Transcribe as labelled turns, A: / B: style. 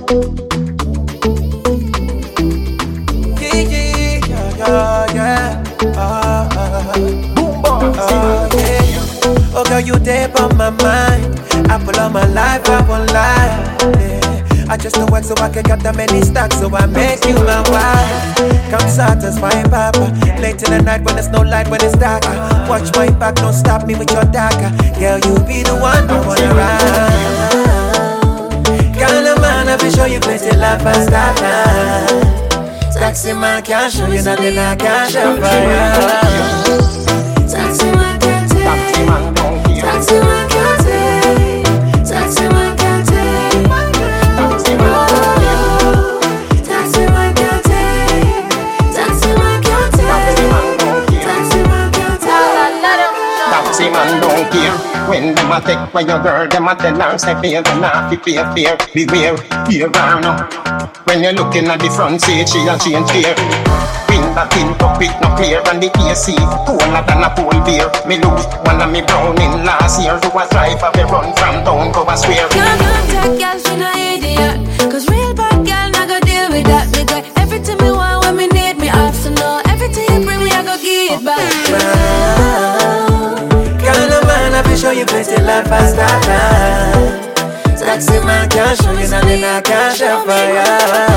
A: Oh girl, you deep on my mind. Apple on my life, I won't lie. Yeah. I just don't work so I can get that many stacks, so I make you my wife. Come satisfy papa. Late in the night when there's no light, when it's darker. Watch my back, don't stop me with your dagger. Girl, you be the one I wanna ride. Kind of man, I be show you plenty life and stop now. Taxi man can't show you nothing I can't show for you. Taxi man can't take. Taxi man don't care. Taxi man can't take. Taxi man can't take. Taxi man don't care. Taxi man can't take. Taxi man can't take. Taxi man can't take.
B: Taxi man don't care. When them a take for your girl, them a tell her say fear, them not fi fear. Beware, fear her no. When you're looking at the front seat, she a change gear. Window tint up, it no clear, and the AC cooler than a pool beer. Me lose one of me browning last year. Do a drive of a run from town go a square.
C: Can't contact girl, she no idiot. Cause real bad girl not go deal with that. Me got everything me want when me need me off. So no, everything you bring me I go give it back.
A: Kind of man, I be show you plenty life I start now. Taxi man can't show you nothing I can't show for you.